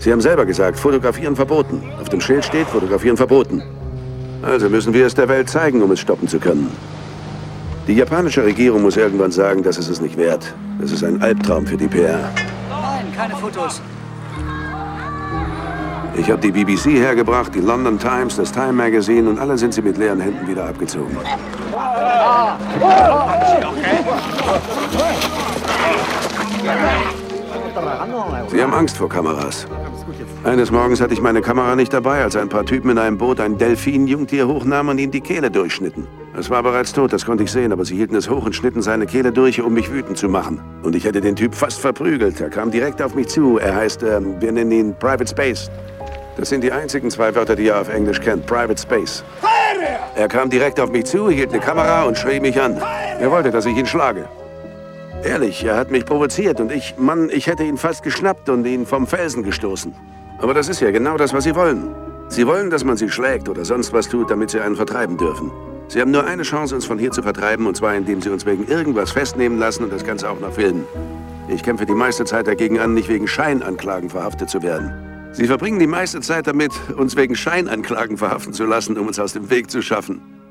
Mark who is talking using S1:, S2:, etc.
S1: Sie haben selber gesagt, fotografieren verboten. Auf dem Schild steht, fotografieren verboten. Also müssen wir es der Welt zeigen, um es stoppen zu können. Die japanische Regierung muss irgendwann sagen, dass es es nicht wert. Das ist ein Albtraum für die PR.
S2: Nein, keine Fotos.
S1: Ich habe die BBC hergebracht, die London Times, das Time Magazine und alle sind sie mit leeren Händen wieder abgezogen. Sie haben Angst vor Kameras. Eines Morgens hatte ich meine Kamera nicht dabei, als ein paar Typen in einem Boot ein Delfin-Jungtier hochnahmen und ihm die Kehle durchschnitten. Es war bereits tot, das konnte ich sehen, aber sie hielten es hoch und schnitten seine Kehle durch, um mich wütend zu machen. Und ich hätte den Typ fast verprügelt. Er kam direkt auf mich zu. Er heißt, wir nennen ihn Private Space. Das sind die einzigen 2 Wörter, die er auf Englisch kennt. Private Space. Er kam direkt auf mich zu, hielt eine Kamera und schrie mich an. Er wollte, dass ich ihn schlage. Ehrlich, er hat mich provoziert und ich hätte ihn fast geschnappt und ihn vom Felsen gestoßen. Aber das ist ja genau das, was sie wollen. Sie wollen, dass man sie schlägt oder sonst was tut, damit sie einen vertreiben dürfen. Sie haben nur eine Chance, uns von hier zu vertreiben, und zwar indem sie uns wegen irgendwas festnehmen lassen und das Ganze auch noch filmen. Ich kämpfe die meiste Zeit dagegen an, nicht wegen Scheinanklagen verhaftet zu werden. Sie verbringen die meiste Zeit damit, uns wegen Scheinanklagen verhaften zu lassen, um uns aus dem Weg zu schaffen.